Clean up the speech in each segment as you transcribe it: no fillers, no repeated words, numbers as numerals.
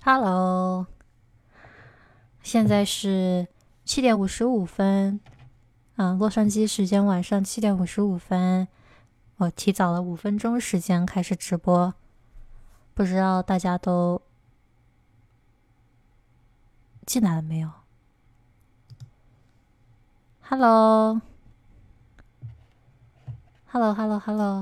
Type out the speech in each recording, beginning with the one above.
Hello，现在是7:55，洛杉矶时间晚上7:55，我提早了5分钟时间开始直播，不知道大家都进来了没有？Hello，Hello，Hello，Hello，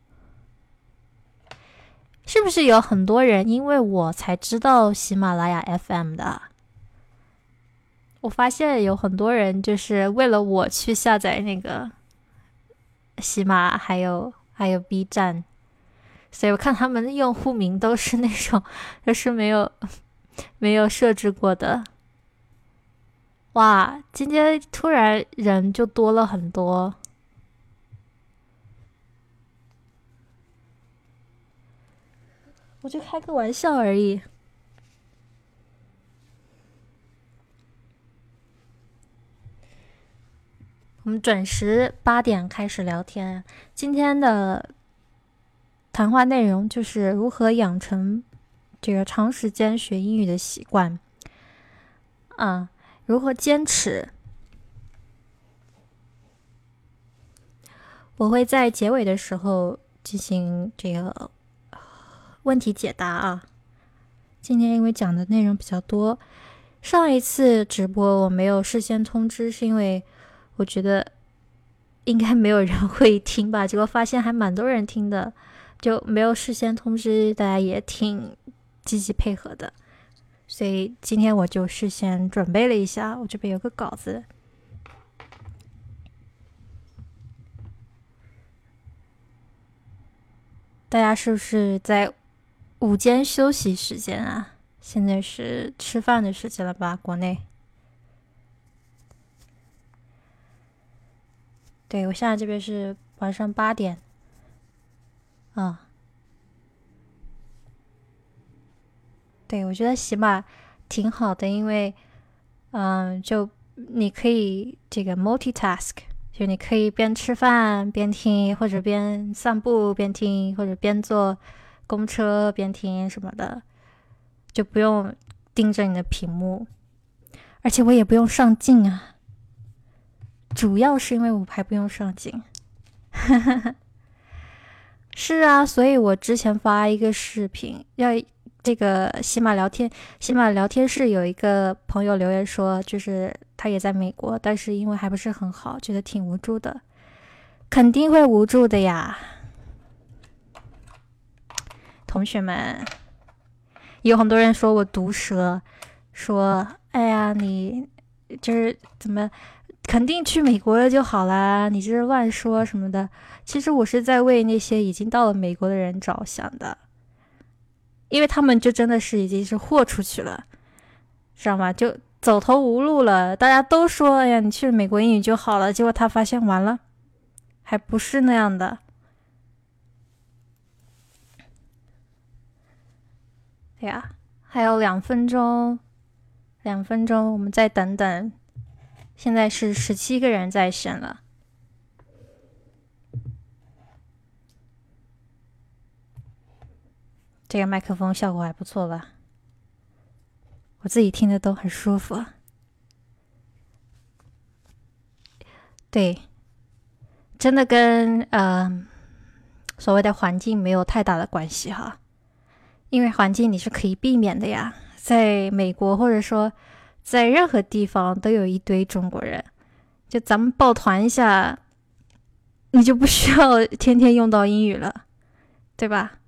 是不是有很多人因为我才知道喜马拉雅 FM 的？我发现有很多人就是为了我去下载那个喜马，还有 B 站，所以我看他们的用户名都是那种就是没有设置过的。哇，今天突然人就多了很多。我就开个玩笑而已。我们准时8点开始聊天。今天的谈话内容就是如何养成这个长时间学英语的习惯，如何坚持。我会在结尾的时候进行这个问题解答啊。今天因为讲的内容比较多，上一次直播我没有事先通知，是因为我觉得应该没有人会听吧，结果发现还蛮多人听的，就没有事先通知，大家也挺积极配合的，所以今天我就事先准备了一下，我这边有个稿子。大家是不是在午间休息时间啊？现在是吃饭的时间了吧？国内。对，我现在这边是晚上8点。对，我觉得喜马挺好的，因为就你可以这个 multitask， 就你可以边吃饭边听，或者边散步边听，或者边坐公车边听什么的，就不用盯着你的屏幕，而且我也不用上镜啊，主要是因为我还不用上镜。是啊，所以我之前发一个视频，要这个喜马聊天室有一个朋友留言说，就是他也在美国，但是因为还不是很好，觉得挺无助的。肯定会无助的呀，同学们。有很多人说我毒舌，说哎呀你就是怎么肯定去美国了就好啦，你这是乱说什么的。其实我是在为那些已经到了美国的人着想的，因为他们就真的是已经是豁出去了，知道吗？就走投无路了。大家都说哎呀你去美国英语就好了，结果他发现完了还不是那样的。对呀，还有2分钟，2分钟，我们再等等。现在是17个人在线了。这个麦克风效果还不错吧？我自己听的都很舒服。对，真的跟所谓的环境没有太大的关系哈，因为环境你是可以避免的呀。在美国或者说在任何地方都有一堆中国人，就咱们抱团一下，你就不需要天天用到英语了，对吧？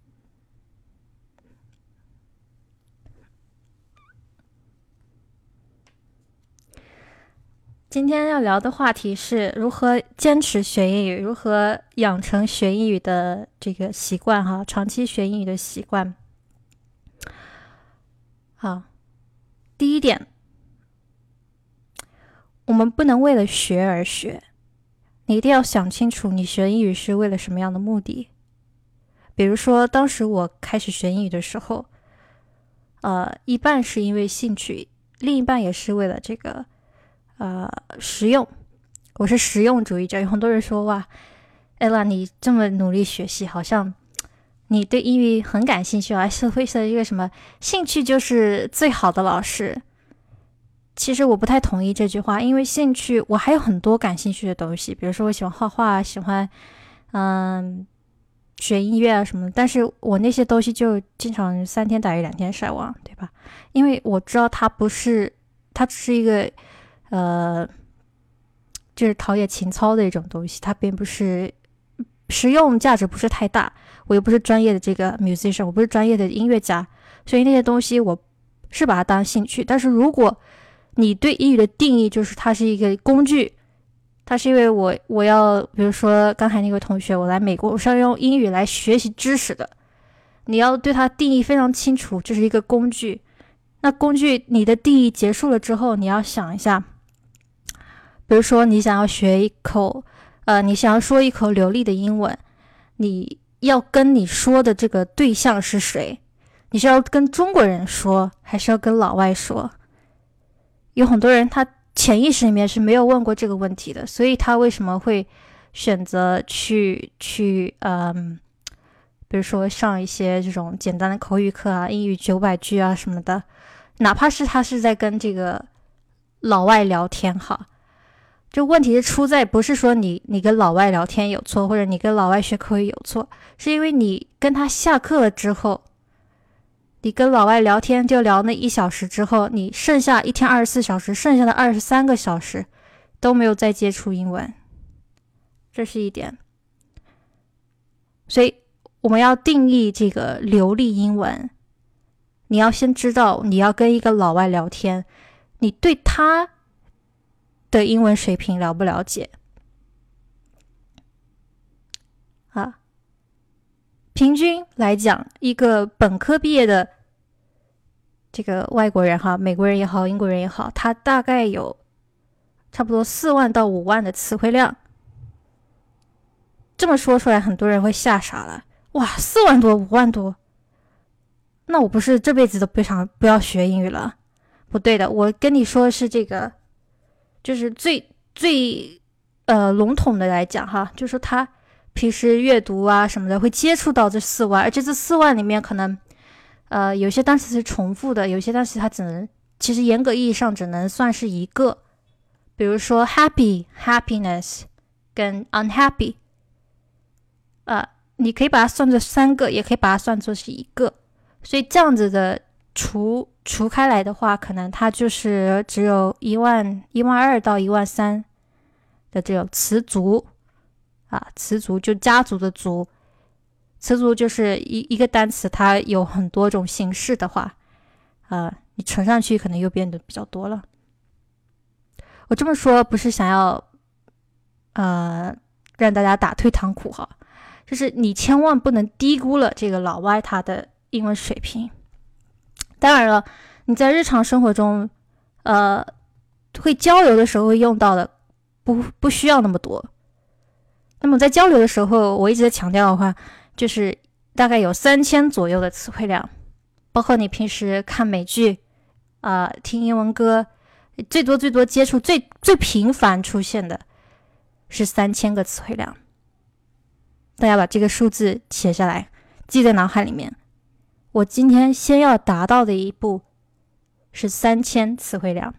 今天要聊的话题是如何坚持学英语，如何养成学英语的这个习惯哈，长期学英语的习惯。好，第一点，我们不能为了学而学，你一定要想清楚你学英语是为了什么样的目的。比如说，当时我开始学英语的时候，一半是因为兴趣，另一半也是为了这个实用。我是实用主义者，有很多人说哇，Ella 你这么努力学习，好像你对英语很感兴趣啊，是会说一个什么兴趣就是最好的老师。其实我不太同意这句话，因为兴趣我还有很多感兴趣的东西，比如说我喜欢画画，喜欢学音乐啊什么的，但是我那些东西就经常3天打鱼2天晒网，对吧？因为我知道它只是一个就是陶冶情操的一种东西，它并不是实用价值不是太大。我又不是专业的这个 musician， 我不是专业的音乐家，所以那些东西我是把它当兴趣。但是如果你对英语的定义就是它是一个工具，它是因为我要比如说刚才那个同学，我来美国我是要用英语来学习知识的，你要对它定义非常清楚，这是一个工具。那工具你的定义结束了之后，你要想一下，比如说你想要学一口你想要说一口流利的英文，你要跟你说的这个对象是谁？你是要跟中国人说还是要跟老外说？有很多人他潜意识里面是没有问过这个问题的，所以他为什么会选择去比如说上一些这种简单的口语课啊，英语900句啊什么的，哪怕是他是在跟这个老外聊天哈，这问题是出在不是说你跟老外聊天有错，或者你跟老外学口语有错，是因为你跟他下课了之后，你跟老外聊天就聊那1小时之后，你剩下一天24小时，剩下的23个小时都没有再接触英文，这是一点。所以我们要定义这个流利英文，你要先知道你要跟一个老外聊天，你对他的英文水平了不了解啊？平均来讲，一个本科毕业的这个外国人哈，美国人也好，英国人也好，他大概有差不多4万到5万的词汇量。这么说出来，很多人会吓傻了。哇，4万多、5万多，那我不是这辈子都不要学英语了？不对的，我跟你说的是这个，就是最笼统的来讲哈，就是他平时阅读啊什么的会接触到这4万，而这4万里面可能有些单词是重复的，有些单词它其实严格意义上只能算是一个，比如说 happy、happiness 跟 unhappy，你可以把它算作3个，也可以把它算作是一个，所以这样子的除开来的话，可能它就是只有12000到13000的这种词组词组就家族的族，词组就是一个单词，它有很多种形式的话，你乘上去可能又变得比较多了。我这么说不是想要让大家打退堂鼓哈，就是你千万不能低估了这个老外他的英文水平。当然了，你在日常生活中会交流的时候会用到的不需要那么多。那么在交流的时候，我一直在强调的话，就是大概有3000左右的词汇量，包括你平时看美剧听英文歌，最多接触最频繁出现的是3000个词汇量。大家把这个数字写下来，记在脑海里面。我今天先要达到的一步是3000词汇量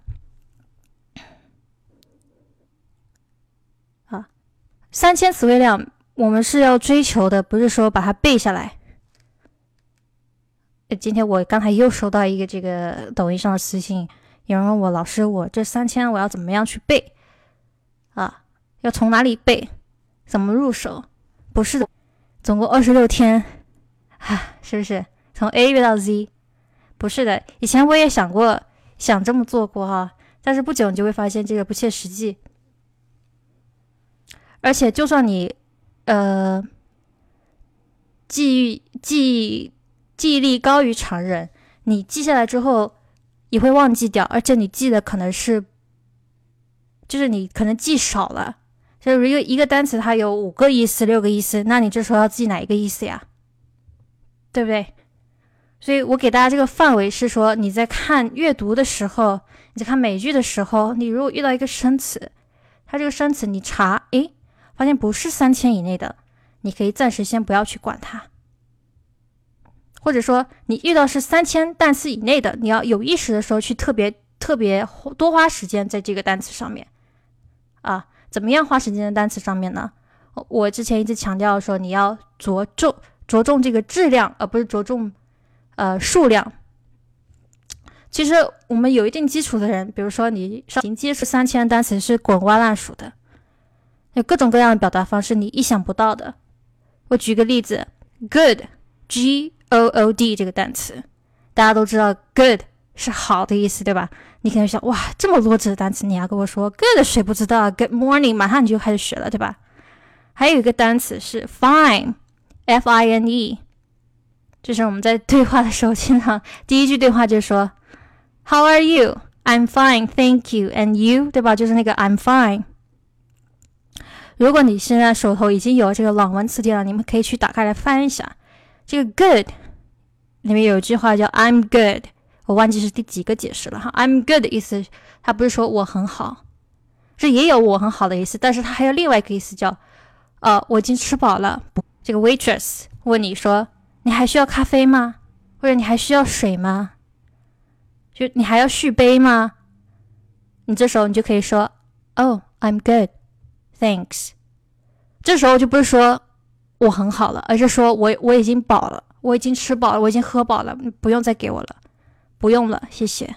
3000词汇量我们是要追求的，不是说把它背下来。今天我刚才又收到一个这个抖音上的私信，有人问我，老师，我这3000我要怎么样去背要从哪里背，怎么入手？不是的，总共26天是不是从 A 背到 Z？ 不是的，以前我也想这么做过但是不久你就会发现这个不切实际。而且就算你记忆力高于常人，你记下来之后也会忘记掉，而且你记的可能是就是你可能记少了，就是一个单词它有5个意思6个意思，那你这时候要记哪一个意思呀？对不对？所以我给大家这个范围是说，你在看阅读的时候，你在看美剧的时候，你如果遇到一个生词，它这个生词你查发现不是3000以内的，你可以暂时先不要去管它或者说你遇到是3000单词以内的，你要有意识的时候去特别多花时间在这个单词上面啊。怎么样花时间在单词上面呢？我之前一直强调说你要着重这个质量，而不是着重数量。其实我们有一定基础的人，比如说你已经接触3000单词是滚瓜烂熟的，有各种各样的表达方式你意想不到的。我举个例子 good G-O-O-D 这个单词，大家都知道 good 是好的意思，对吧？你可能想，哇，这么弱智的单词你还跟我说 good 谁不知道 good morning 马上你就开始学了，对吧？还有一个单词是 fine F-I-N-E， 就是我们在对话的时候经常第一句对话就说 How are you? I'm fine, thank you. And you? 对吧？就是那个 I'm fine。如果你现在手头已经有这个朗文词典了，你们可以去打开来翻一下。这个 good 里面有一句话叫 I'm good， 我忘记是第几个解释了哈。I'm good 的意思，它不是说我很好，这也有我很好的意思，但是它还有另外一个意思叫我已经吃饱了。这个 waitress 问你说，你还需要咖啡吗？或者你还需要水吗？就你还要续杯吗？你这时候你就可以说 Oh, I'm good, thanks。 这时候就不是说我很好了，而是说我已经饱了，我已经吃饱了，我已经喝饱了，不用再给我了，不用了，谢谢。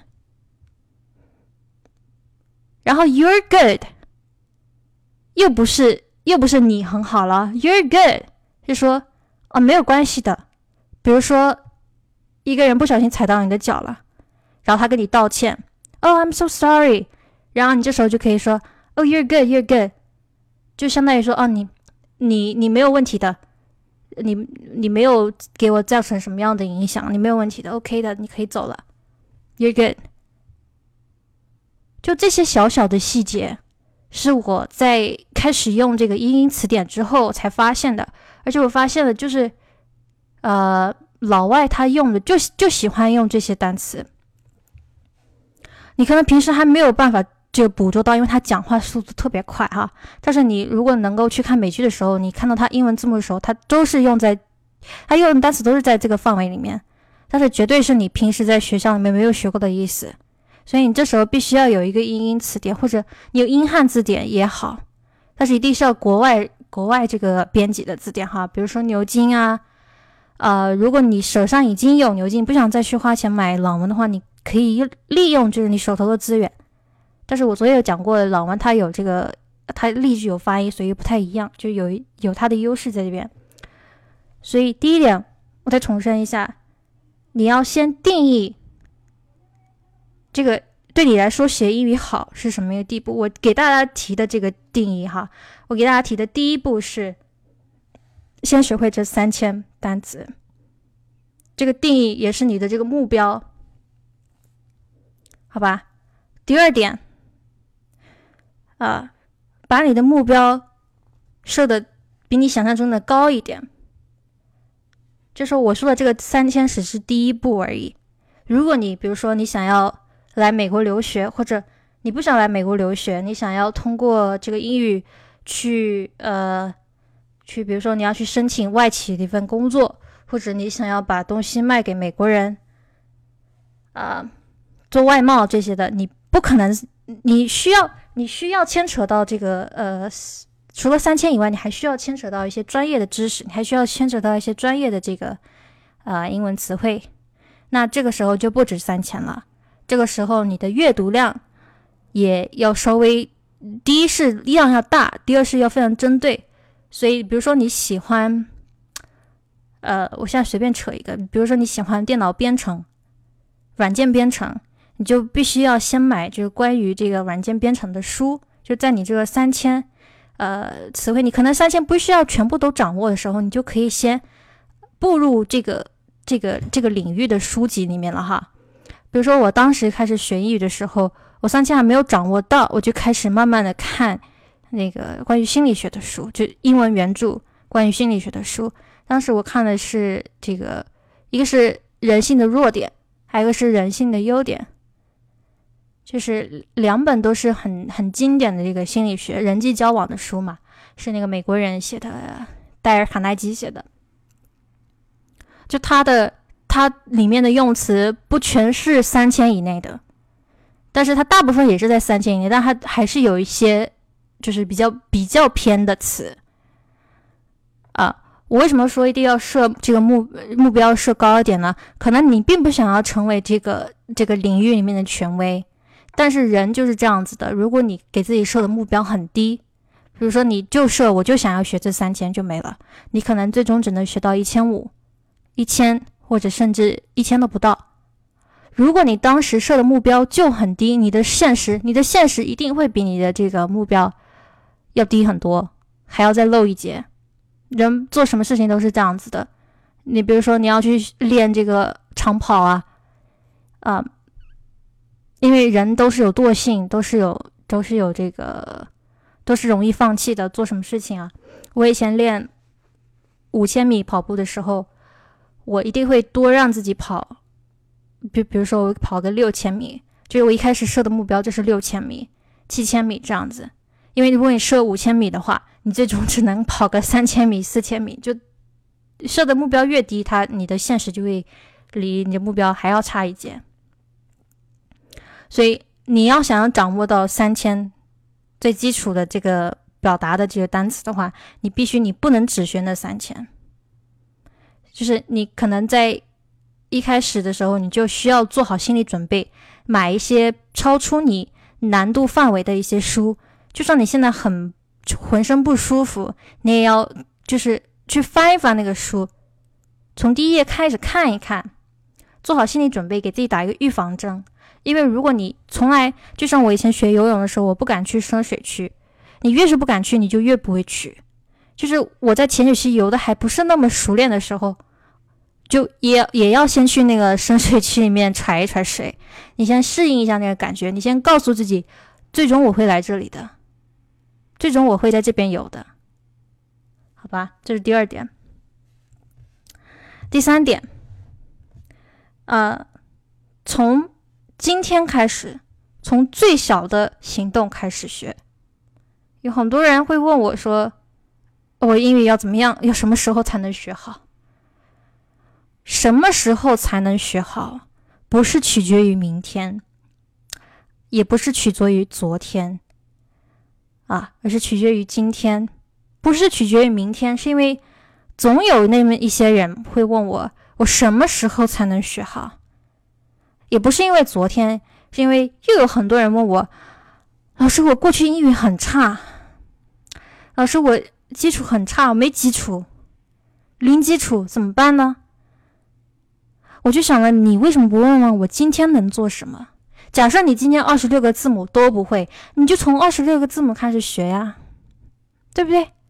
然后 You're good 又不是你很好了， You're good 就说没有关系的。比如说一个人不小心踩到你的脚了，然后他跟你道歉 Oh, I'm so sorry， 然后你这时候就可以说 Oh, you're good, you're good， 就相当于说你没有问题的，你没有给我造成什么样的影响，你没有问题的 OK 的，你可以走了， You're good。 就这些小小的细节是我在开始用这个英英词典之后才发现的，而且我发现了就是老外他用的就喜欢用这些单词，你可能平时还没有办法就捕捉到，因为他讲话速度特别快哈。但是你如果能够去看美剧的时候，你看到他英文字幕的时候，他用的单词都是在这个范围里面，但是绝对是你平时在学校里面没有学过的意思。所以你这时候必须要有一个英英词典，或者你有英汉字典也好，但是一定是要国外这个编辑的字典哈，比如说牛津啊。如果你手上已经有牛津，不想再去花钱买朗文的话，你可以利用就是你手头的资源。但是我昨天有讲过，朗文它有这个，它例句有发音，所以不太一样，就有它的优势在这边。所以第一点，我再重申一下，你要先定义这个对你来说学英语好是什么一个地步。我给大家提的这个定义哈，我给大家提的第一步是先学会这3000单词，这个定义也是你的这个目标，好吧？第二点把你的目标设的比你想象中的高一点。就说我说的这个3000只是第一步而已。如果你比如说你想要来美国留学，或者你不想来美国留学，你想要通过这个英语去比如说你要去申请外企的一份工作，或者你想要把东西卖给美国人做外贸这些的，你不可能，你需要牵扯到这个除了3000以外，你还需要牵扯到一些专业的知识，你还需要牵扯到一些专业的这个英文词汇。那这个时候就不止3000了，这个时候你的阅读量也要稍微，第一是量要大，第二是要非常针对。所以比如说你喜欢我现在随便扯一个，比如说你喜欢电脑编程、软件编程，你就必须要先买就是关于这个软件编程的书。就在你这个3000词汇，你可能3000不需要全部都掌握的时候，你就可以先步入这个领域的书籍里面了哈。比如说我当时开始学英语的时候，我3000还没有掌握到，我就开始慢慢的看那个关于心理学的书，就英文原著关于心理学的书。当时我看的是这个，一个是人性的弱点，还有一个是人性的优点，就是两本都是很经典的这个心理学人际交往的书嘛，是那个美国人写的，戴尔·卡耐基写的。就他的它里面的用词不全是3000以内的，但是它大部分也是在3000以内，但它还是有一些就是比较偏的词啊。我为什么说一定要设这个目标设高一点呢？可能你并不想要成为这个领域里面的权威，但是人就是这样子的。如果你给自己设的目标很低，比如说你就设我就想要学这3000就没了，你可能最终只能学到1500、1000，或者甚至1000都不到。如果你当时设的目标就很低，你的现实一定会比你的这个目标要低很多，还要再漏一截。人做什么事情都是这样子的。你比如说你要去练这个长跑啊，因为人都是有惰性，都是容易放弃的。做什么事情啊？我以前练5000米跑步的时候，我一定会多让自己跑，比如说我跑个6000米，就是我一开始设的目标就是6000米、7000米这样子。因为如果你设5000米的话，你最终只能跑个3000米、4000米，就设的目标越低，你的现实就会离你的目标还要差一截。所以你要想要掌握到3000最基础的这个表达的这个单词的话，你不能只学那3000。就是你可能在一开始的时候，你就需要做好心理准备，买一些超出你难度范围的一些书。就算你现在浑身不舒服，你也要就是去翻一翻那个书，从第一页开始看一看，做好心理准备，给自己打一个预防针。因为如果你从来，就像我以前学游泳的时候，我不敢去深水区，你越是不敢去，你就越不会去。就是我在浅水区游的还不是那么熟练的时候，就也要先去那个深水区里面踩一踩水，你先适应一下那个感觉，你先告诉自己，最终我会来这里的，最终我会在这边游的，好吧？这是第2点。第3点，从今天开始，从最小的行动开始学。有很多人会问我说，我英语要怎么样，要什么时候才能学好？什么时候才能学好，不是取决于明天，也不是取决于昨天而是取决于今天。不是取决于明天，是因为总有那么一些人会问我什么时候才能学好。也不是因为昨天，是因为又有很多人问我，老师，我过去英语很差，老师，我基础很差，我没基础，零基础怎么办呢？我就想了，你为什么不问问我今天能做什么？假设你今天26个字母都不会，你就从26个字母开始学呀，对不对？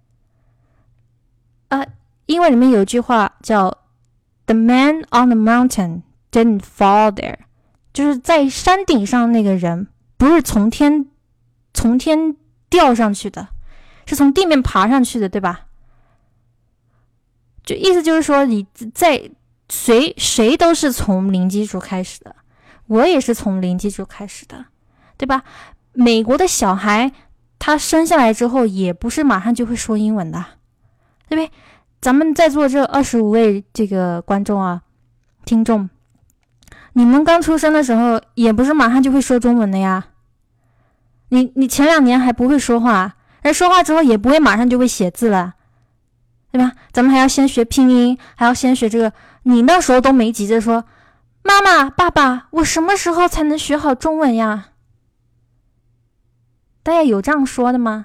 英文里面有一句话叫 The man on the mountain didn't fall there， 就是在山顶上那个人不是从天掉上去的，是从地面爬上去的，对吧？就意思就是说，你在谁都是从零基础开始的，我也是从零基础开始的，对吧？美国的小孩他生下来之后也不是马上就会说英文的，对不对？咱们在座这25位这个观众听众，你们刚出生的时候也不是马上就会说中文的呀。你前2年还不会说话，而说话之后也不会马上就会写字了，对吧？咱们还要先学拼音，还要先学这个。你那时候都没急着说，妈妈爸爸，我什么时候才能学好中文呀？大家有这样说的吗？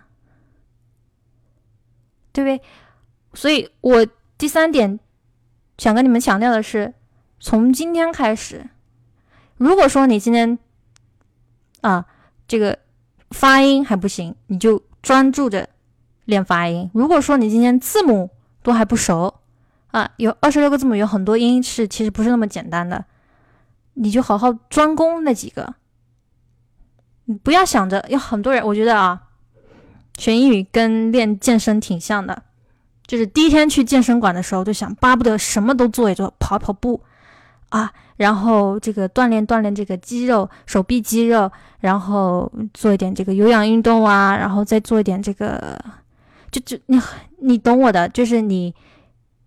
对不对？所以我第3点想跟你们强调的是，从今天开始，如果说你今天这个发音还不行，你就专注着练发音。如果说你今天字母都还不熟有26个字母，有很多音是其实不是那么简单的，你就好好专攻那几个。你不要想着，有很多人，我觉得学英语跟练健身挺像的，就是第一天去健身馆的时候就想巴不得什么都做一做，跑步然后这个锻炼这个肌肉，手臂肌肉，然后做一点这个有氧运动然后再做一点这个，就你懂我的，就是你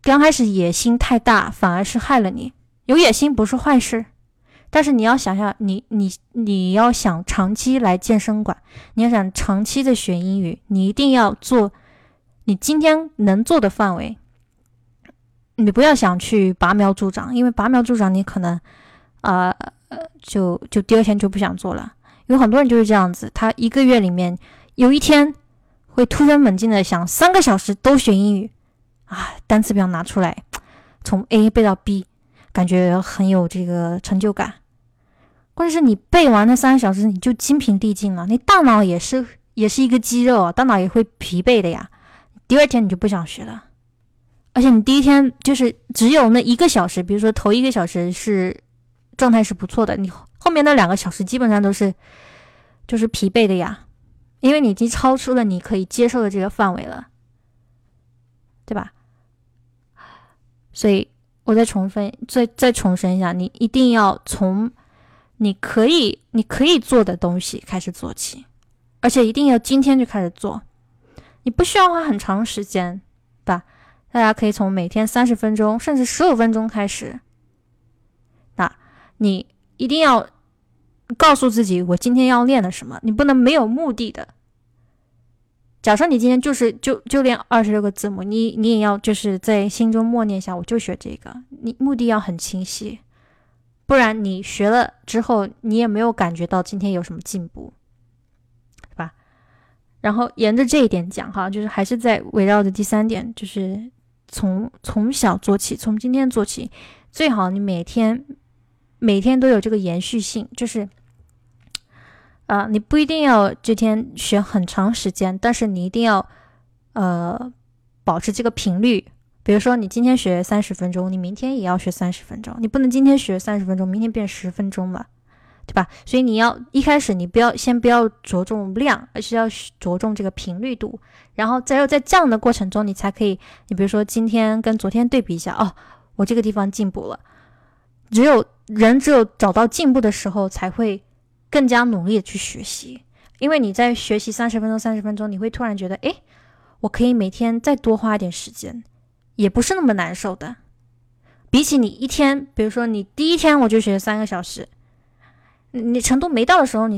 刚开始野心太大，反而是害了你。有野心不是坏事，但是你要想想，你要想长期来健身馆，你要想长期的学英语，你一定要做你今天能做的范围。你不要想去拔苗助长，因为拔苗助长你可能就第二天就不想做了。有很多人就是这样子，他一个月里面有一天会突飞猛进的想3个小时都学英语单词表拿出来，从 A 背到 B， 感觉很有这个成就感。关键是你背完那3个小时你就精疲力尽了，你大脑也是一个肌肉大脑也会疲惫的呀。第二天你就不想学了，而且你第一天就是只有那1个小时，比如说头1个小时是状态是不错的，你后面那2个小时基本上就是疲惫的呀，因为你已经超出了你可以接受的这个范围了，对吧？所以我再重申一下，你一定要从你可以做的东西开始做起，而且一定要今天就开始做，你不需要花很长时间吧？大家可以从每天30分钟甚至15分钟开始。那你一定要告诉自己我今天要练的什么，你不能没有目的的。假设你今天就练26个字母，你也要就是在心中默念一下，我就学这个，你目的要很清晰，不然你学了之后你也没有感觉到今天有什么进步，对吧？然后沿着这一点讲哈，就是还是在围绕着第3点，就是从小做起，从今天做起，最好你每天都有这个延续性，就是你不一定要这天学很长时间，但是你一定要保持这个频率。比如说你今天学30分钟，你明天也要学30分钟，你不能今天学30分钟，明天变10分钟了，对吧？所以你要一开始你不要着重量，而是要着重这个频率度，然后在这样的过程中，你才可以，你比如说今天跟昨天对比一下，我这个地方进步了。只有找到进步的时候，才会更加努力的去学习。因为你在学习30分钟，你会突然觉得，我可以每天再多花一点时间，也不是那么难受的。比起你一天，比如说你第一天我就学3个小时，你程度没到的时候，你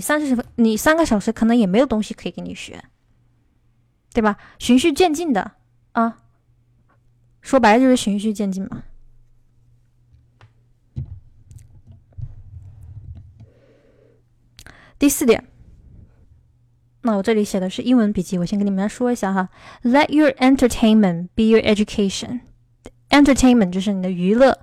3个小时可能也没有东西可以给你学，对吧？循序渐进的说白了就是循序渐进嘛。第4点，那我这里写的是英文笔记，我先跟你们说一下哈。Let your entertainment be your education. Entertainment 就是你的娱乐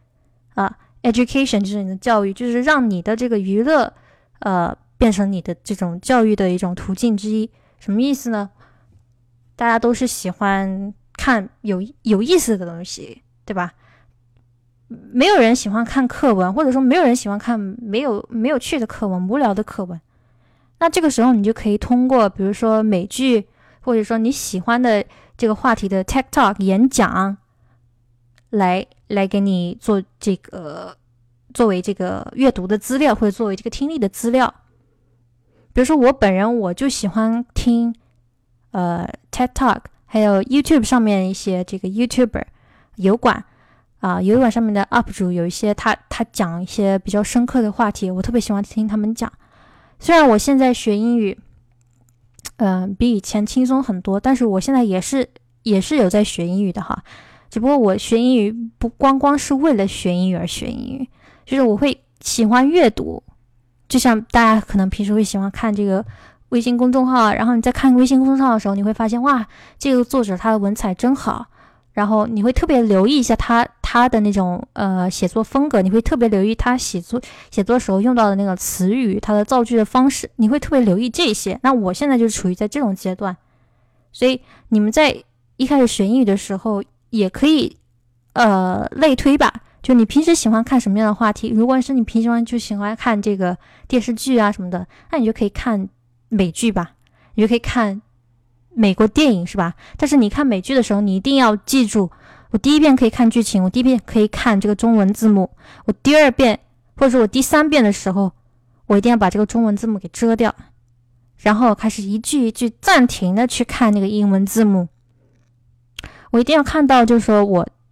education 就是你的教育，就是让你的这个娱乐变成你的这种教育的一种途径之一。什么意思呢？大家都是喜欢看有意思的东西，对吧？没有人喜欢看课文，或者说没有人喜欢看没有趣的课文，无聊的课文。那这个时候你就可以通过比如说美剧，或者说你喜欢的这个话题的 TED Talk 演讲来给你做这个作为这个阅读的资料，或者作为这个听力的资料。比如说我本人我就喜欢听TED Talk， 还有 YouTube 上面一些这个 YouTuber 油管上面的 UP 主，有一些他讲一些比较深刻的话题，我特别喜欢听他们讲。虽然我现在学英语比以前轻松很多，但是我现在也是有在学英语的哈。只不过我学英语不光是为了学英语而学英语，就是我会喜欢阅读，就像大家可能平时会喜欢看这个微信公众号，然后你在看微信公众号的时候，你会发现哇，这个作者他的文采真好，然后你会特别留意一下他的那种写作风格，你会特别留意他写作时候用到的那个词语，他的造句的方式，你会特别留意这些。那我现在就处于在这种阶段，所以你们在一开始学英语的时候也可以类推吧，就你平时喜欢看什么样的话题，如果是你平时就喜欢看这个电视剧什么的，那你就可以看美剧吧，你就可以看美国电影是吧？但是你看美剧的时候，你一定要记住，我第一遍可以看剧情，我第一遍可以看这个中文字幕，我第2遍或者说我第3遍的时候，我一定要把这个中文字幕给遮掉，然后开始一句一句暂停的去看那个英文字幕。我一定要看到就是说我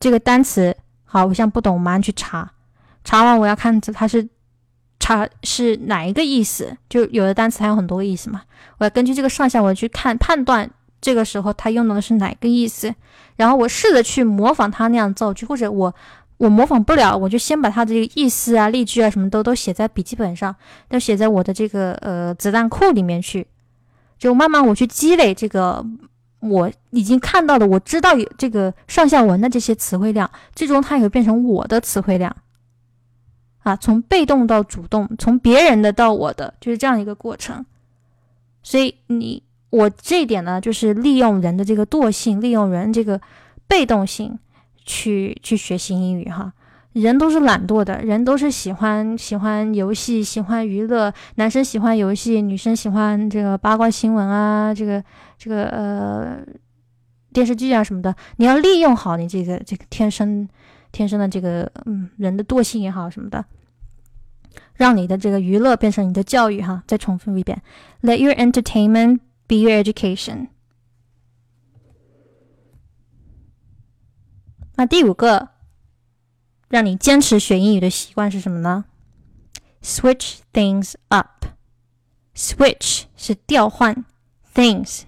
这个单词，好，我现在不懂，我马上去查，查完我要看它是哪一个意思，就有的单词还有很多个意思嘛，我要根据这个上下文去看判断这个时候它用到的是哪个意思，然后我试着去模仿它那样造句，或者我模仿不了，我就先把它的这个意思啊、例句啊什么都写在笔记本上，都写在我的这个子弹库里面去，就慢慢我去积累这个我已经看到的，我知道有这个上下文的这些词汇量，最终它也会变成我的词汇量啊，从被动到主动，从别人的到我的，就是这样一个过程。所以我这一点呢，就是利用人的这个惰性，利用人这个被动性去学习英语哈。人都是懒惰的，人都是喜欢游戏，喜欢娱乐，男生喜欢游戏，女生喜欢这个八卦新闻啊，这个电视剧啊什么的。你要利用好你这个天生的这个人的惰性也好什么的，让你的这个娱乐变成你的教育哈。再重复一遍 ，Let your entertainment be your education。那第5个让你坚持学英语的习惯是什么呢？ Switch things up。 Switch 是调换， things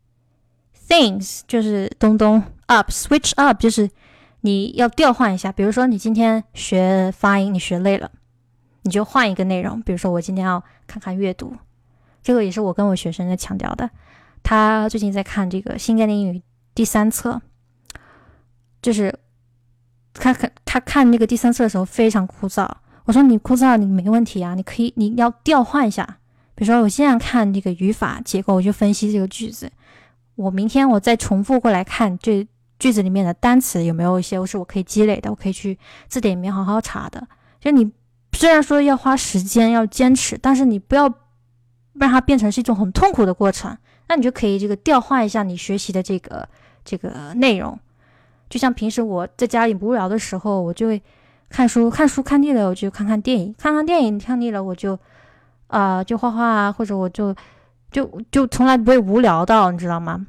就是东东， up switch up 就是你要调换一下。比如说你今天学发音你学累了，你就换一个内容，比如说我今天要看看阅读，这个也是我跟我学生在强调的。他最近在看这个新概念英语第3册，就是他看那个第3册的时候非常枯燥，我说你枯燥你没问题啊，你要调换一下，比如说我现在看这个语法结构，我就分析这个句子，我明天我再重复过来看这句子里面的单词有没有一些是我可以积累的，我可以去字典里面好好查的。就你虽然说要花时间要坚持，但是你不要让它变成是一种很痛苦的过程，那你就可以这个调换一下你学习的这个内容。就像平时我在家里无聊的时候，我就会看书看腻了，我就看电影看腻了，我就画画啊，或者我就从来不会无聊到，你知道吗？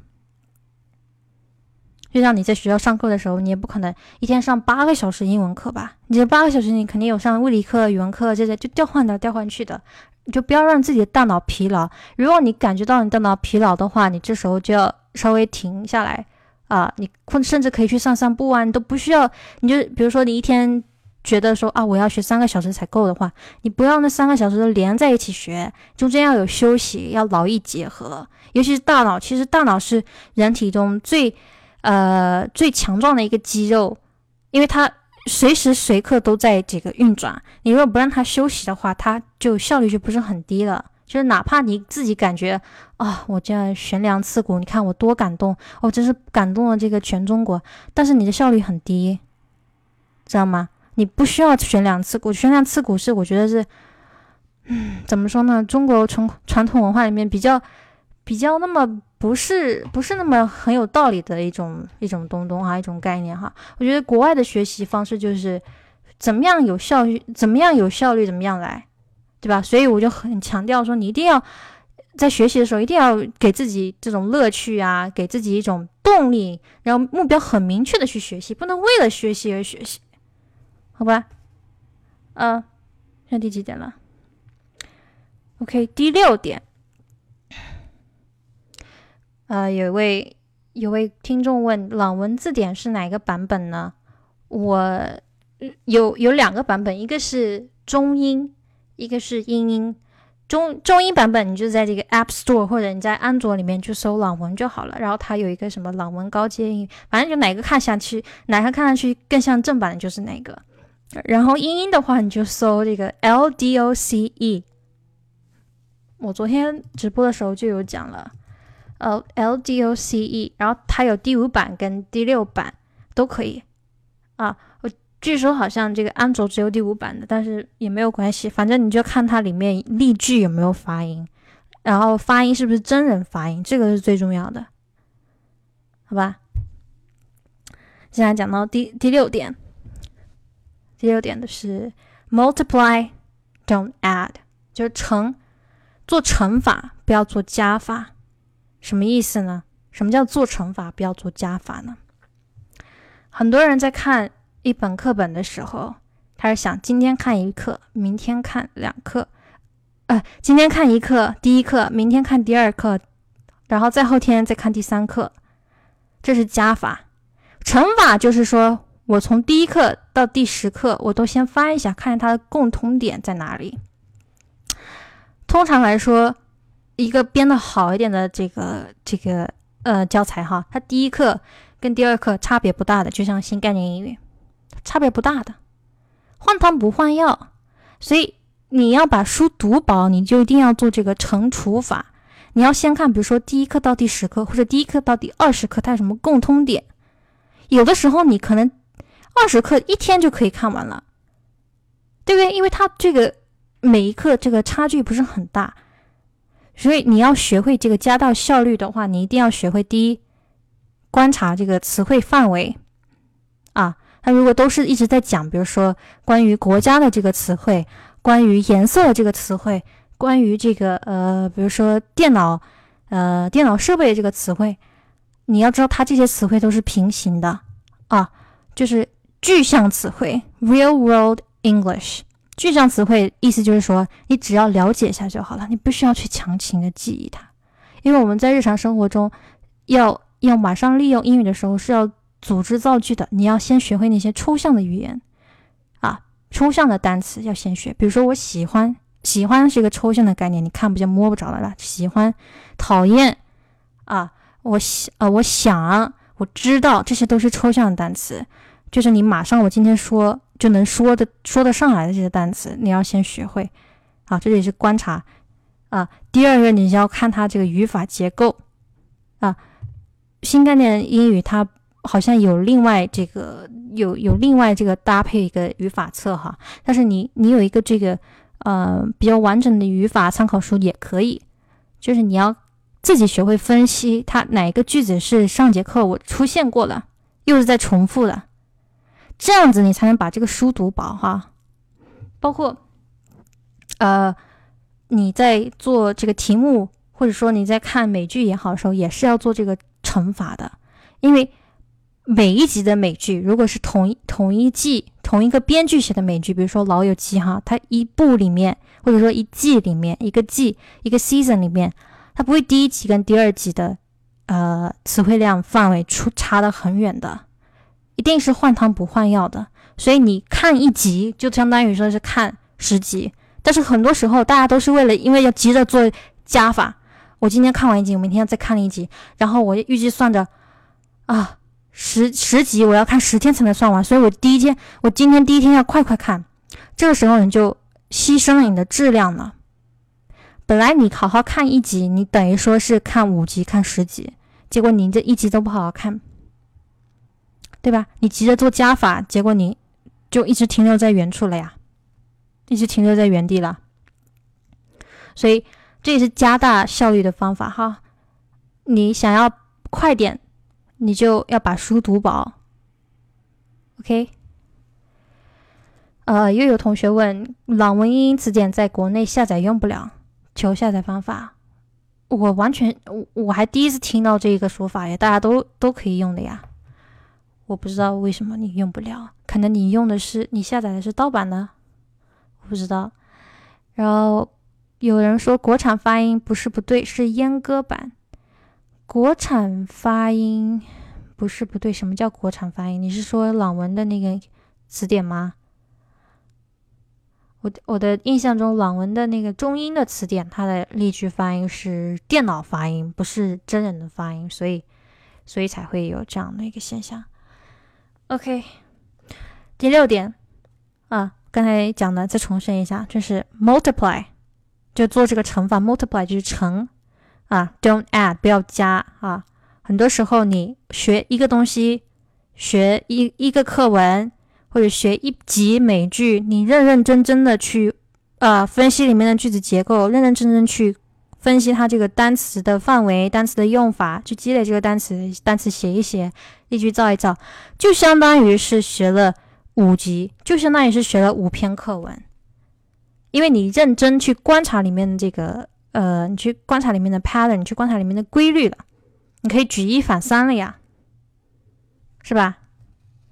就像你在学校上课的时候，你也不可能一天上8个小时英文课吧，你这8个小时你肯定有上物理课、语文课，这些就调换去的，你就不要让自己的大脑疲劳。如果你感觉到你大脑疲劳的话，你这时候就要稍微停下来你甚至可以去散步啊，你都不需要，你就比如说你一天觉得说我要学3个小时才够的话，你不要那3个小时都连在一起学，中间要有休息，要劳逸结合。尤其是大脑，其实大脑是人体中最强壮的一个肌肉，因为它随时随刻都在这个运转，你如果不让它休息的话，它就效率就不是很低了。就是哪怕你自己感觉我这样悬梁刺股，你看我多感动，真是感动了这个全中国，但是你的效率很低，知道吗？你不需要悬梁刺股，悬梁刺股是我觉得是怎么说呢，中国传统文化里面比较那么不是那么很有道理的一种东一种概念哈。我觉得国外的学习方式就是怎么样有效率怎么样来，对吧？所以我就很强调说，你一定要在学习的时候一定要给自己这种乐趣啊，给自己一种动力，然后目标很明确的去学习，不能为了学习而学习，好吧？现在第几点了 ？OK， 第6点。有位听众问朗文字典是哪个版本呢？我有2个版本，一个是中英，一个是英英。中英版本你就在这个 App Store 或者你在安卓里面就搜朗文就好了，然后它有一个什么朗文高阶英语，反正就哪个看上去更像正版的就是哪个。然后英英的话你就搜这个 LDOCE， 我昨天直播的时候就有讲了LDOCE， 然后它有第5版跟第6版都可以我据说好像这个安卓只有第5版的，但是也没有关系，反正你就看它里面例句有没有发音，然后发音是不是真人发音，这个是最重要的，好吧？现在讲到第6点，第6点的是 multiply don't add， 就是做乘法不要做加法。什么意思呢？什么叫做乘法不要做加法呢？ 很多人在看一本课本的时候，他是想今天看一课，明天看两课，今天看一课，第一课，明天看第二课，然后再后天再看第三课，这是加法。乘法就是说我从第一课到第10课，我都先翻一下，看看它的共通点在哪里。通常来说，一个编得好一点的这个教材哈，它第一课跟第二课差别不大的，就像新概念英语，差别不大的，换汤不换药。所以你要把书读饱，你就一定要做这个乘除法。你要先看，比如说第一课到第10课，或者第一课到第20课，它有什么共通点。有的时候你可能20课1天就可以看完了，对不对？因为它这个每一课这个差距不是很大，所以你要学会这个加到效率的话，你一定要学会第一，观察这个词汇范围啊。它如果都是一直在讲，比如说关于国家的这个词汇，关于颜色的这个词汇，关于这个比如说电脑设备这个词汇，你要知道它这些词汇都是平行的啊，就是具象词汇 real world English。 具象词汇意思就是说你只要了解一下就好了，你不需要去强行的记忆它。因为我们在日常生活中要马上利用英语的时候是要组织造句的，你要先学会那些抽象的语言啊，抽象的单词要先学。比如说我喜欢是一个抽象的概念，你看不见摸不着的吧？喜欢、讨厌啊，我想、我知道，这些都是抽象的单词，就是你马上我今天说就能说得上来的这些单词，你要先学会啊，这也是观察啊。第二个，你要看它这个语法结构啊。新概念英语它好像有另外这个搭配一个语法册哈，但是你有一个这个比较完整的语法参考书也可以，就是你要自己学会分析它哪一个句子是上节课我出现过了，又是在重复的，这样子你才能把这个书读饱哈。包括你在做这个题目，或者说你在看美剧也好的时候，也是要做这个乘法的。因为每一集的美剧，如果是同一季同一个编剧写的美剧，比如说老友记哈，它一部里面或者说一季里面一个 season 里面，它不会第一集跟第二集的词汇量范围差得很远的，一定是换汤不换药的。所以你看一集就相当于说是看10集，但是很多时候大家都是因为要急着做加法，我今天看完一集，我明天要再看一集，然后我预计算着10集我要看10天才能算完，所以我今天第一天要快看，这个时候你就牺牲了你的质量了。本来你好好看一集，你等于说是看5集看10集，结果你这一集都不好好看，对吧？你急着做加法，结果你就一直停留在原处了呀，一直停留在原地了。所以这也是加大效率的方法哈。你想要快点，你就要把书读饱 OK。 又有同学问朗文英英词典在国内下载用不了，求下载方法。我还第一次听到这个说法耶，大家都可以用的呀。我不知道为什么你用不了，可能你下载的是盗版的，我不知道。然后有人说国产发音不是不对，是阉割版。国产发音不是不对，什么叫国产发音？你是说朗文的那个词典吗？我的印象中朗文的那个中英的词典，它的例句发音是电脑发音，不是真人的发音，所以才会有这样的一个现象。OK， 第6点刚才讲的再重申一下，就是 multiply， 就做这个乘法， multiply 就是乘don't add， 不要加很多时候你学一个东西，学一个课文，或者学一集美剧，你认认真真的去分析里面的句子结构，认认真真去分析它这个单词的范围，单词的用法，去积累这个单词写一写，例句造一造，就相当于是学了5集，就相当于是学了5篇课文。因为你认真去观察里面的这个你去观察里面的 pattern， 你去观察里面的规律了，你可以举一反三了呀，是吧？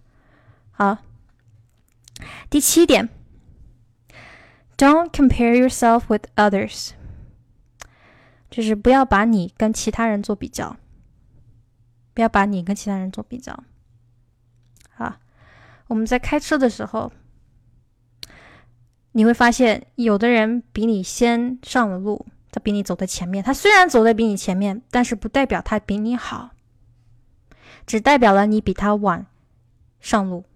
好，第7点 ，Don't compare yourself with others， 就是不要把你跟其他人做比较，不要把你跟其他人做比较。好，我们在开车的时候，你会发现有的人比你先上了路，他比你走在前面，他虽然走在比你前面，但是不代表他比你好，只代表了你比他晚上路。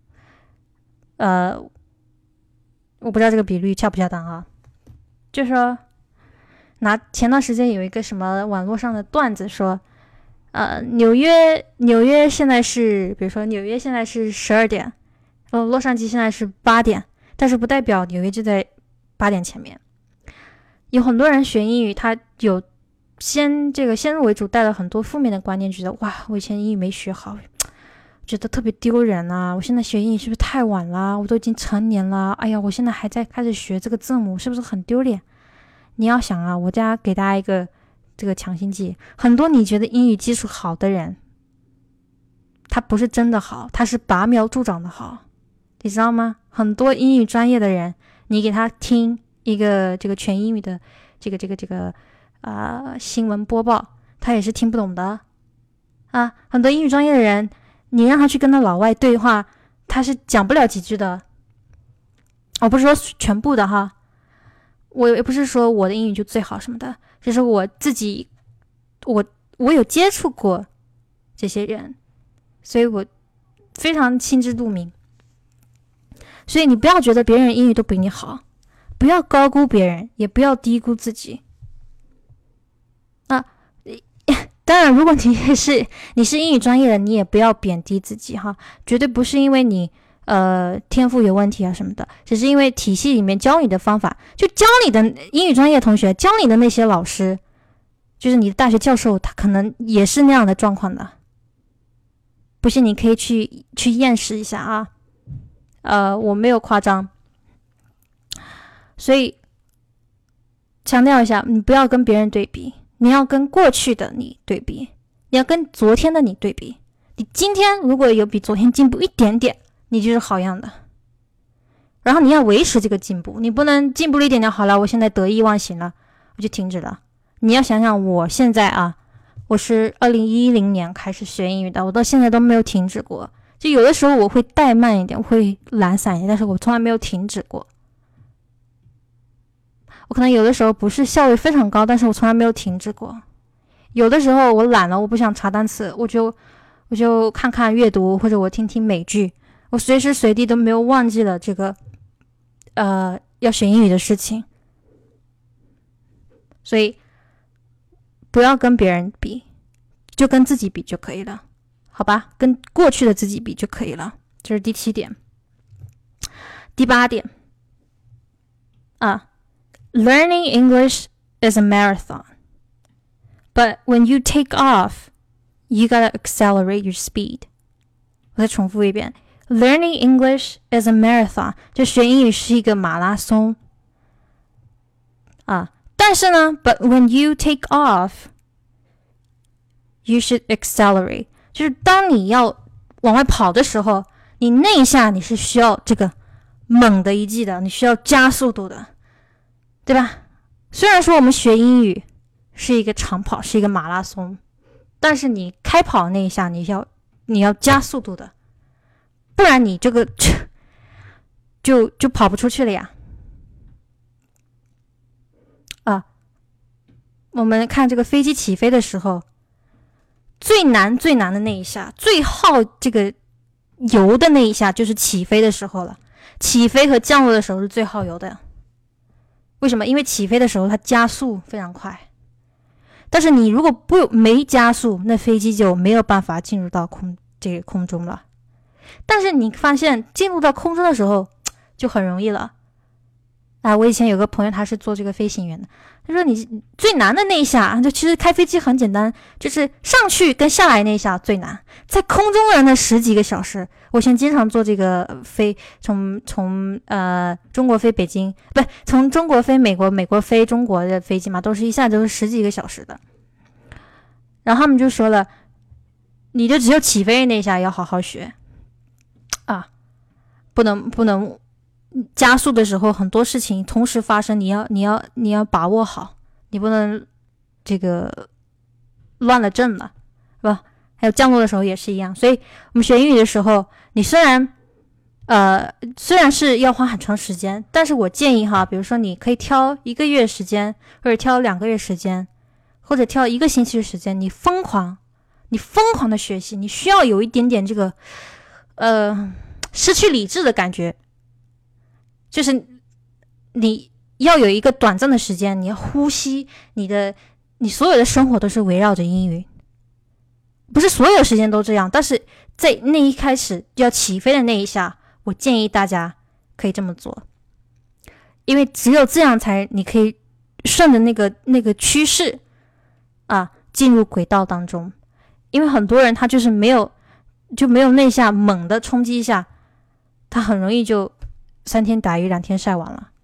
我不知道这个比喻恰不恰当啊，就是说前段时间有一个什么网络上的段子说，纽约现在是，比如说纽约现在是12点，洛杉矶现在是8点，但是不代表纽约就在8点前面。有很多人学英语，他有先入为主带了很多负面的观念，觉得哇，我以前英语没学好，觉得特别丢人啊！我现在学英语是不是太晚了？我都已经成年了，哎呀，我现在还在开始学这个字母，是不是很丢脸？你要想啊，我家给大家一个这个强心剂，很多你觉得英语基础好的人，他不是真的好，他是拔苗助长的好，你知道吗？很多英语专业的人，你给他听一个这个全英语的这个新闻播报，他也是听不懂的啊。很多英语专业的人，你让他去跟他老外对话，他是讲不了几句的。我不是说全部的哈，我也不是说我的英语就最好什么的，就是我自己，我有接触过这些人，所以我非常心知肚明。所以你不要觉得别人英语都比你好，不要高估别人，也不要低估自己。当然，如果你是英语专业的，你也不要贬低自己哈，绝对不是因为你天赋有问题啊什么的，只是因为体系里面教你的方法，就教你的英语专业同学，教你的那些老师，就是你的大学教授，他可能也是那样的状况的。不信你可以去验识一下啊，我没有夸张，所以强调一下，你不要跟别人对比。你要跟过去的你对比，你要跟昨天的你对比。你今天如果有比昨天进步一点点，你就是好样的。然后你要维持这个进步，你不能进步了一点点，好了，我现在得意忘形了，我就停止了。你要想想，我现在我是2010年开始学英语的，我到现在都没有停止过。就有的时候我会怠慢一点，我会懒散一点，但是我从来没有停止过。我可能有的时候不是效率非常高，但是我从来没有停止过。有的时候我懒了，我不想查单词，我就看看阅读，或者我听听美剧，我随时随地都没有忘记了这个要学英语的事情。所以不要跟别人比，就跟自己比就可以了，好吧？跟过去的自己比就可以了。这是第7点。第8点Learning English is a marathon, but when you take off, you gotta accelerate your speed. 我再重复一遍 Learning English is a marathon. 就学英语是一个马拉松但是呢 but when you take off, you should accelerate. 就是当你要往外跑的时候，你那一下你是需要这个猛的一记的，你需要加速度的，对吧？虽然说我们学英语是一个长跑，是一个马拉松，但是你开跑那一下你要加速度的，不然你这个就跑不出去了呀。我们看这个飞机起飞的时候，最难的那一下，最耗这个油的那一下就是起飞的时候了。起飞和降落的时候是最耗油的。为什么？因为起飞的时候它加速非常快，但是你如果没加速，那飞机就没有办法进入到空中了。但是你发现进入到空中的时候就很容易了。我以前有个朋友，他是做这个飞行员的，他说你最难的那一下，就其实开飞机很简单，就是上去跟下来那一下最难，在空中的那10几个小时，我现在经常坐这个从中国飞北京，不是从中国飞美国，美国飞中国的飞机嘛，都是一下都是10几个小时的。然后他们就说了，你就只有起飞那一下要好好学不能加速的时候，很多事情同时发生，你要把握好，你不能这个乱了阵了，是吧？还有降落的时候也是一样。所以我们学英语的时候，你虽然是要花很长时间，但是我建议哈，比如说你可以挑1个月时间，或者挑2个月时间，或者挑1个星期的时间，你疯狂的学习，你需要有一点点这个失去理智的感觉，就是你要有一个短暂的时间，你要呼吸，你所有的生活都是围绕着英语，不是所有时间都这样，但是在那一开始要起飞的那一下，我建议大家可以这么做，因为只有这样你可以顺着那个趋势进入轨道当中。因为很多人他就是没有那下猛的冲击一下，他很容易就3天打鱼2天晒网了。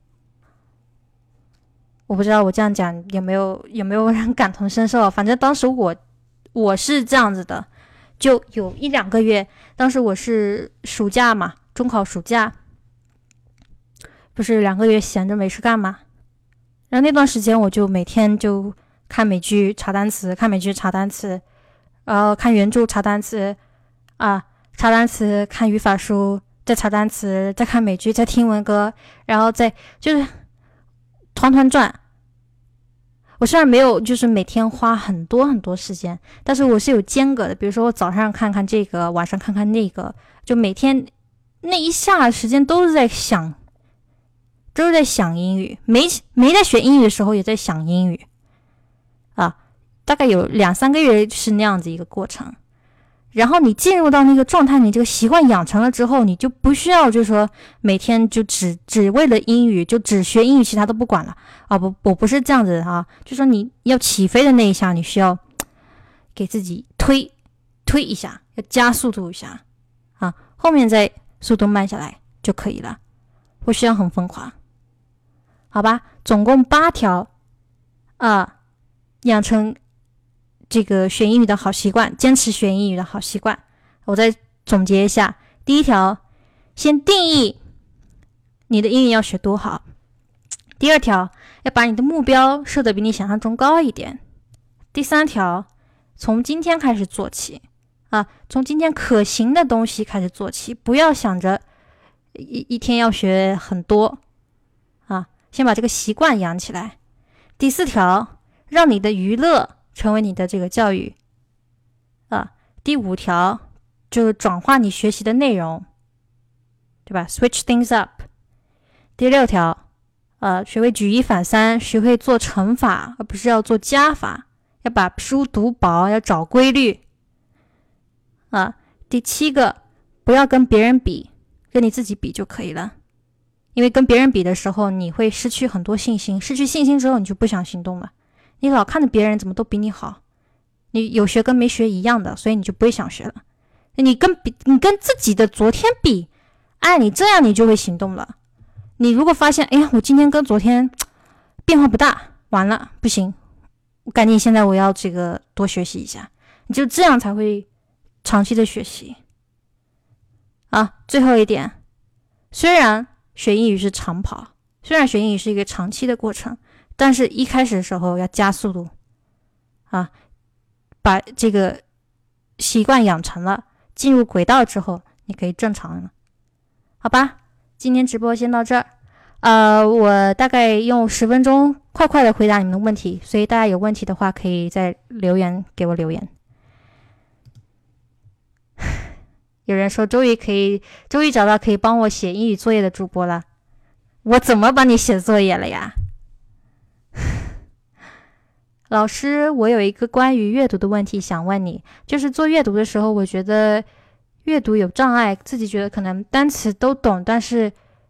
我不知道我这样讲有没有人感同身受，反正当时我是这样子的，就有1-2个月，当时我是暑假嘛，中考暑假，不是2个月闲着没事干嘛，然后那段时间我就每天就看美剧查单词，然后看原著查单词查单词，看语法书，再查单词，再看美剧，再听文歌，然后再就是团转。我虽然没有就是每天花很多时间，但是我是有间隔的，比如说我早上看看这个，晚上看看那个，就每天那一下时间都是在想英语，没在学英语的时候也在想英语大概有2-3个月是那样子一个过程。然后你进入到那个状态，你这个习惯养成了之后，你就不需要就是说每天就只为了英语就只学英语，其他都不管了我不是这样子就说你要起飞的那一下，你需要给自己推一下，要加速度一下后面再速度慢下来就可以了，不需要很疯狂，好吧？总共8条养成这个学英语的好习惯，坚持学英语的好习惯。我再总结一下，第1条，先定义你的英语要学多好。第2条，要把你的目标设得比你想象中高一点。第3条，从今天开始做起从今天可行的东西开始做起，不要想着一天要学很多先把这个习惯养起来。第4条，让你的娱乐成为你的这个教育第5条，就是转化你学习的内容，对吧？ Switch things up。 第6条学会举一反三，学会做乘法而不是要做加法，要把书读饱，要找规律第7个，不要跟别人比，跟你自己比就可以了，因为跟别人比的时候你会失去很多信心，失去信心之后你就不想行动了，你老看着别人怎么都比你好，你有学跟没学一样的，所以你就不会想学了。你跟自己的昨天比，你这样你就会行动了。你如果发现我今天跟昨天变化不大，完了不行，赶紧现在我要这个多学习一下，你就这样才会长期的学习最后一点，虽然学英语是长跑，虽然学英语是一个长期的过程，但是一开始的时候要加速度把这个习惯养成了，进入轨道之后你可以正常了，好吧？今天直播先到这儿我大概用10分钟快的回答你们的问题，所以大家有问题的话可以在留言给我留言。有人说终于找到可以帮我写英语作业的主播了，我怎么帮你写作业了呀？老师，我有一个关于阅读的问题想问你，就是做阅读的时候，我觉得阅读有障碍，自己觉得可能单词都懂，但是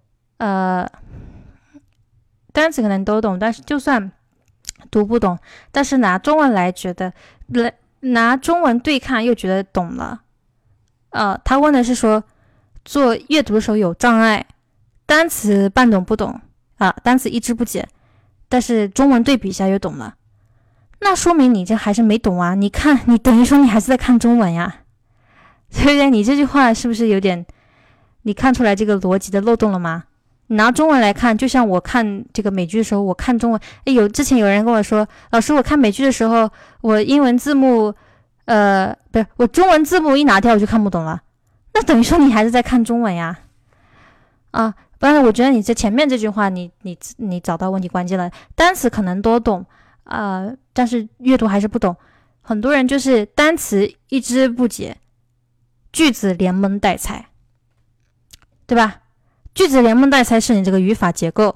单词可能都懂，但是就算读不懂，但是拿中文来觉得拿中文对看又觉得懂了。他问的是说做阅读的时候有障碍，单词半懂不懂单词一知不解，但是中文对比一下又懂了，那说明你这还是没懂啊！你看，你等于说你还是在看中文呀，对不对？你这句话是不是有点你看出来这个逻辑的漏洞了吗？你拿中文来看，就像我看这个美剧的时候，我看中文，之前有人跟我说，老师，我看美剧的时候，我英文字幕，不是，我中文字幕一拿掉我就看不懂了，那等于说你还是在看中文呀，啊，不然我觉得你这前面这句话你找到问题关键了，单词可能多懂，但是阅读还是不懂，很多人就是单词一知不解，句子连蒙带猜，对吧？句子连蒙带猜是你这个语法结构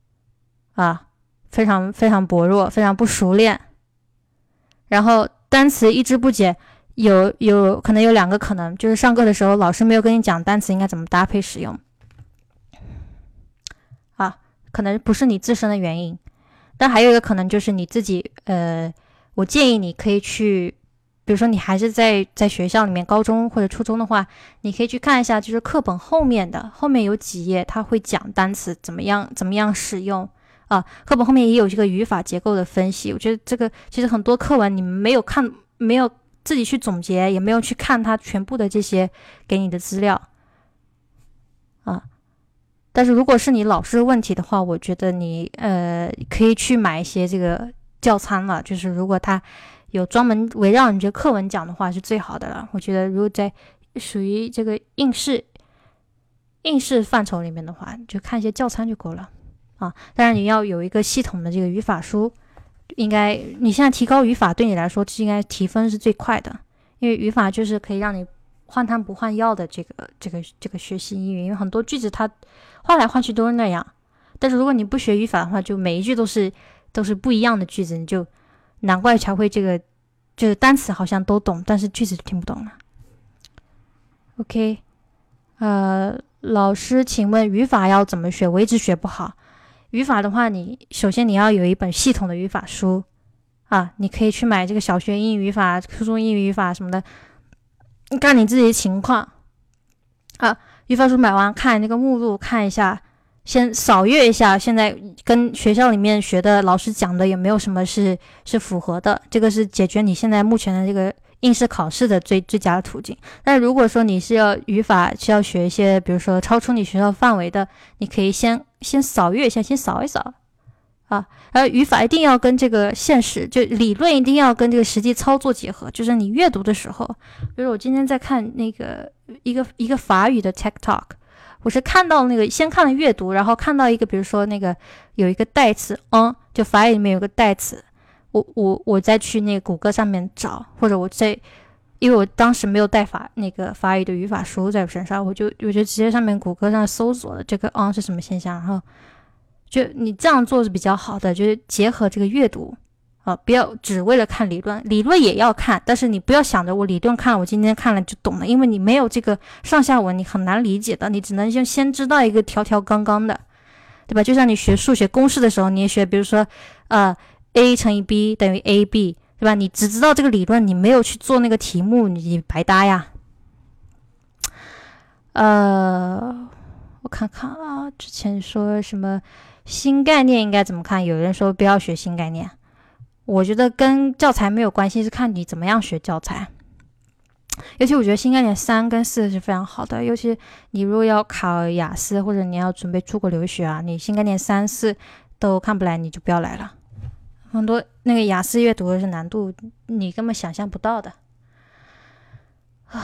非常非常薄弱，非常不熟练。然后单词一知不解，可能有2个可能，就是上课的时候老师没有跟你讲单词应该怎么搭配使用可能不是你自身的原因。但还有一个可能就是你自己，我建议你可以去，比如说你还是在学校里面，高中或者初中的话，你可以去看一下，就是课本后面有几页，它会讲单词怎么样使用课本后面也有这个语法结构的分析。我觉得这个其实很多课文你们没有自己去总结，也没有去看它全部的这些给你的资料但是如果是你老师问题的话，我觉得你可以去买一些这个教参了，就是如果他有专门围绕你这课文讲的话是最好的了。我觉得如果在属于这个应试范畴里面的话，就看一些教参就够了当然你要有一个系统的这个语法书，你现在提高语法对你来说应该提分是最快的，因为语法就是可以让你换汤不换药的这个学习英语，因为很多句子它换来换去都是那样，但是如果你不学语法的话，就每一句都是不一样的句子，你就难怪才会这个单词好像都懂，但是句子就听不懂了。OK， 老师，请问语法要怎么学？我一直学不好。语法的话，首先你要有一本系统的语法书你可以去买这个小学英语语法、初中英语语法什么的，看你自己的情况语法书买完看那个目录，看一下，先扫阅一下，现在跟学校里面学的老师讲的有没有什么是符合的，这个是解决你现在目前的这个应试考试的最佳的途径。但如果说你是要语法需要学一些，比如说超出你学校范围的，你可以先扫阅一下，先扫一扫然后语法一定要跟这个现实，就理论一定要跟这个实际操作结合。就是你阅读的时候，比如我今天在看那个一个法语的 TikTok， 我是看到那个先看了阅读，然后看到一个比如说那个有一个代词就法语里面有个代词，我再去那个谷歌上面找，或者因为我当时没有带那个法语的语法书在我身上，我就直接上面谷歌上搜索了这个是什么现象，然后就你这样做是比较好的，就是结合这个阅读不要只为了看理论也要看，但是你不要想着我理论看了，我今天看了就懂了，因为你没有这个上下文，你很难理解的，你只能先知道一个条条纲纲的，对吧？就像你学数学公式的时候，你也学，比如说a 乘以 b 等于 ab， 对吧？你只知道这个理论，你没有去做那个题目，你白搭呀。我看看之前说什么新概念应该怎么看，有人说不要学新概念，我觉得跟教材没有关系，是看你怎么样学教材。尤其我觉得新概念3跟4是非常好的，尤其你如果要考雅思或者你要准备出国留学你新概念3、4都看不来，你就不要来了。很多那个雅思阅读的是难度你根本想象不到的我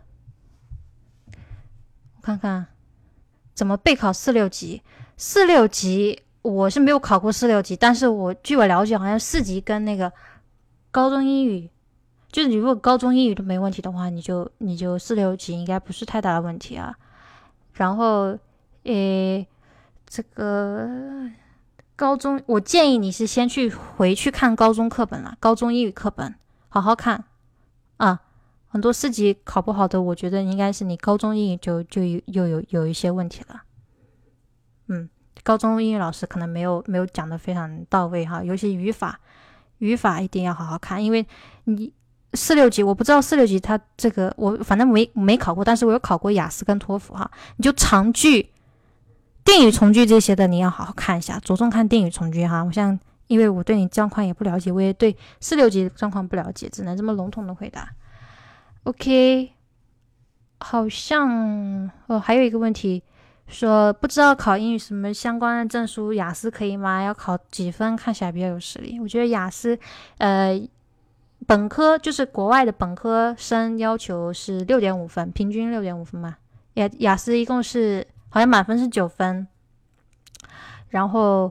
看看怎么备考4、6级。4、6级我是没有考过4、6级，但是据我了解，好像4级跟那个高中英语，就是你如果高中英语都没问题的话，你就4、6级应该不是太大的问题然后这个高中我建议你是先回去看高中课本了，高中英语课本好好看很多4级考不好的，我觉得应该是你高中英语就有一些问题了。高中英语老师可能没有讲得非常到位尤其语法一定要好好看，因为你4、6级我不知道4、6级它这个我反正没考过，但是我有考过雅思跟托福你就长句、定语从句这些的你要好好看一下，着重看定语从句我像因为我对你状况也不了解，我也对4、6级状况不了解，只能这么笼统的回答。OK， 好像还有一个问题，说不知道考英语什么相关的证书，雅思可以吗？要考几分看起来比较有实力？我觉得雅思，本科就是国外的本科生要求是6.5分，平均6.5分嘛。雅思一共是好像满分是9分，然后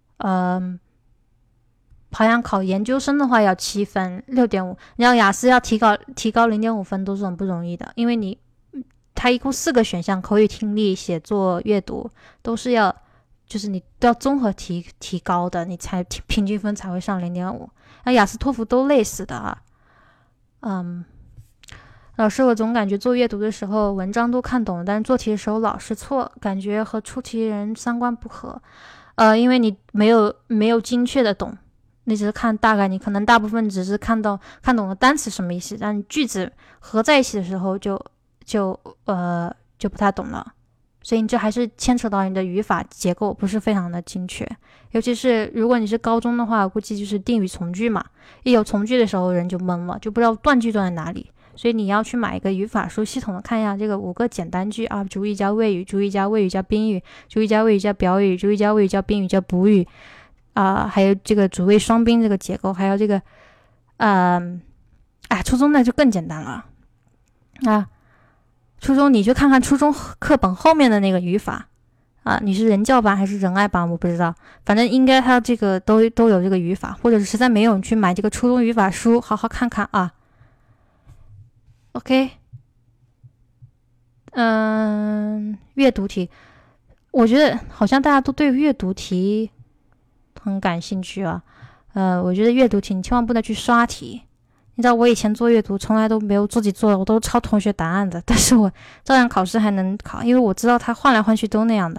好像考研究生的话要7分，6.5。你要雅思要提高0.5分都是很不容易的，因为它一共4个选项，口语、听力、写作、阅读都是要，就是你都要综合提高的，你才平均分才会上0.5。那雅思、托福都类似的啊。老师，我总感觉做阅读的时候文章都看懂，但是做题的时候老是错，感觉和出题人三观不合。因为你没有精确的懂，你只是看大概，你可能大部分只是看懂了单词什么意思，但句子合在一起的时候就不太懂了。所以你这还是牵扯到你的语法结构不是非常的精确，尤其是如果你是高中的话，估计就是定语从句嘛，一有从句的时候人就懵了，就不知道断句断在哪里。所以你要去买一个语法书，系统的看一下这个5个简单句啊，主语加谓语，主语加谓语加宾语，主语加谓语加表语，主语加谓语加宾语加补语还有这个主谓双宾这个结构，还有这个初中那就更简单了初中你去看看初中课本后面的那个语法你是人教版还是仁爱版我不知道，反正应该它这个都有这个语法，或者是实在没有，你去买这个初中语法书好好看看啊。OK， 阅读题，我觉得好像大家都对阅读题很感兴趣啊。我觉得阅读题你千万不能去刷题。你知道我以前做阅读从来都没有自己做的，我都抄同学答案的，但是我照样考试还能考，因为我知道他换来换去都那样的，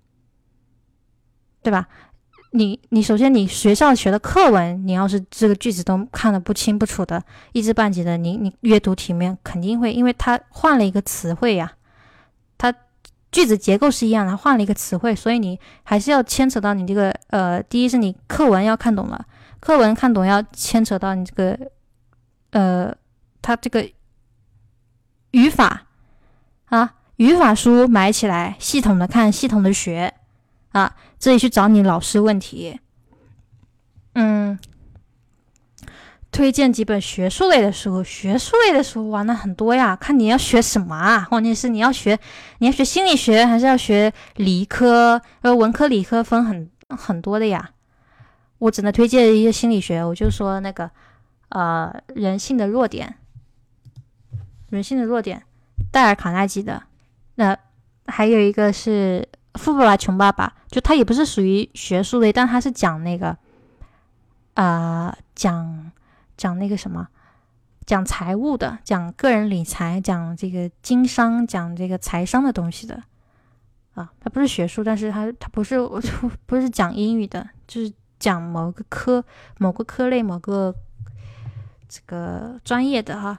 对吧？你首先你学校学的课文，你要是这个句子都看得不清不楚的，一知半解的，你阅读题面肯定会，因为他换了一个词汇呀，他句子结构是一样的，换了一个词汇，所以你还是要牵扯到你这个第一是你课文要看懂了，课文看懂要牵扯到你这个他这个语法语法书买起来，系统的看，系统的学自己去找你老师问题。推荐几本学术类的书，玩的很多呀，看你要学什么啊？关键是你要学心理学，还是要学理科？文科理科分很多的呀。我只能推荐一些心理学，我就说那个人性的弱点，戴尔卡耐基的。那还有一个是富爸爸穷爸爸，就他也不是属于学术类，但他是讲那个讲那个什么，讲财务的，讲个人理财，讲这个经商，讲这个财商的东西的他不是学术，但是他不是讲英语的，就是讲某个科类某个这个专业的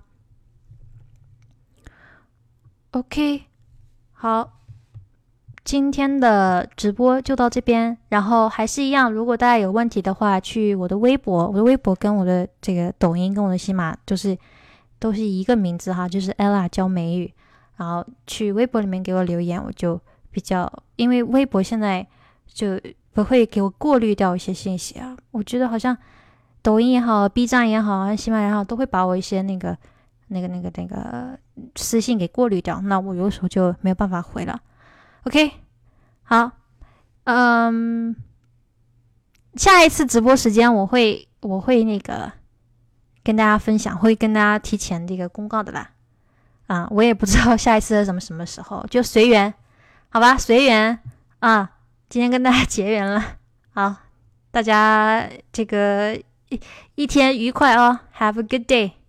OK， 好，今天的直播就到这边，然后还是一样，如果大家有问题的话，去我的微博跟我的这个抖音跟我的喜马都是一个名字就是 Ella 教美语，然后去微博里面给我留言，我就比较，因为微博现在就不会给我过滤掉一些信息我觉得好像抖音也好 B 站也好喜马也好，都会把我一些那个私信给过滤掉，那我有时候就没有办法回了。OK， 好，下一次直播时间我会那个跟大家分享，会跟大家提前这个公告的啦。我也不知道下一次是什么时候，就随缘，好吧，随缘今天跟大家结缘了，好，大家这个一天愉快Have a good day。